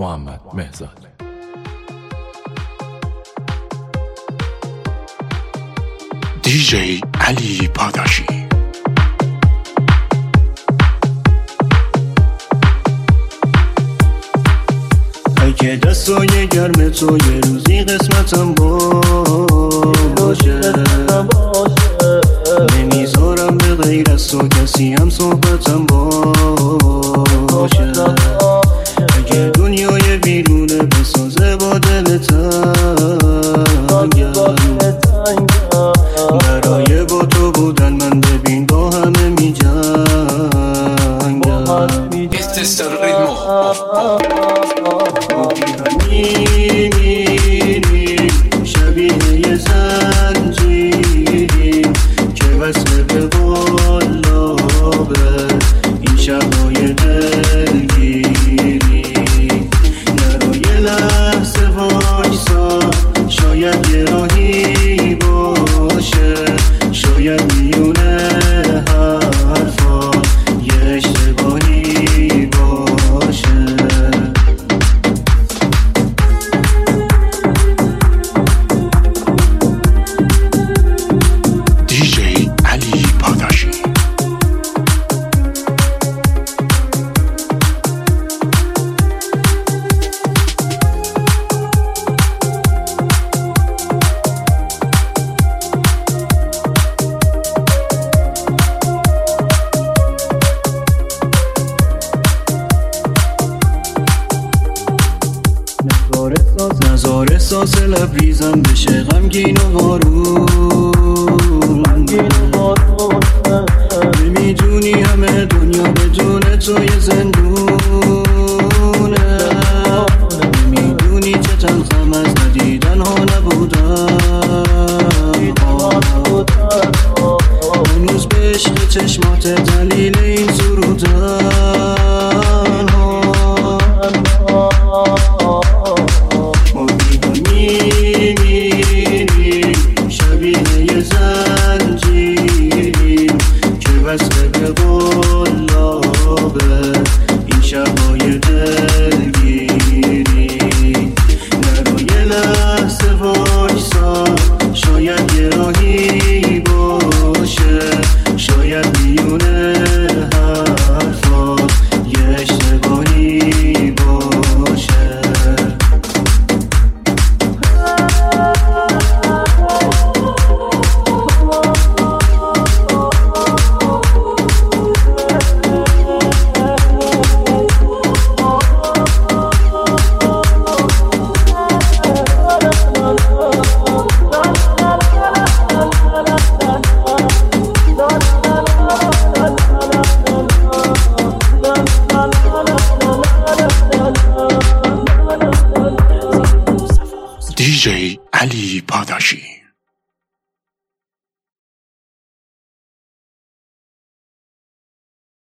محمد مهرزاد. دیجی علی پاداشی. اگه دستای گرم تو یه روزی قسمتم باشه، نمیذارم به غیر از تو کسی هم صحبتم باشه. اگه دنیای بیرونه بسازه با دل تنگم، برای با تو بودن من ببین با همه می جنگم. میمیریم شبیه یه زنجیریم که وصل به قلابه این شبهای دلگیری. نرو یه لحظه وایسا، شاید یه راهی باشه، شاید میونه حرفا یه اشتباهی باشه. دیجی علی پاداشی. نزار احساس لبریزم بشه غمگین و بارون. نمیدونی همه دنیا بدون تو یه زندونه. نمیدونی چه تلخم از ندیدن ها نبودن. هنوز به عشق چشمات دلیل این سرودن ها. میمیریم شبیه یه زنجیریم که وصل به قلابه این شبهای دلگیری. نرو یه لحظه وایسا، شاید یه راهی باشه، شاید میونه حرفا یه اشتباهی باشه. دیجی علی پاداشی.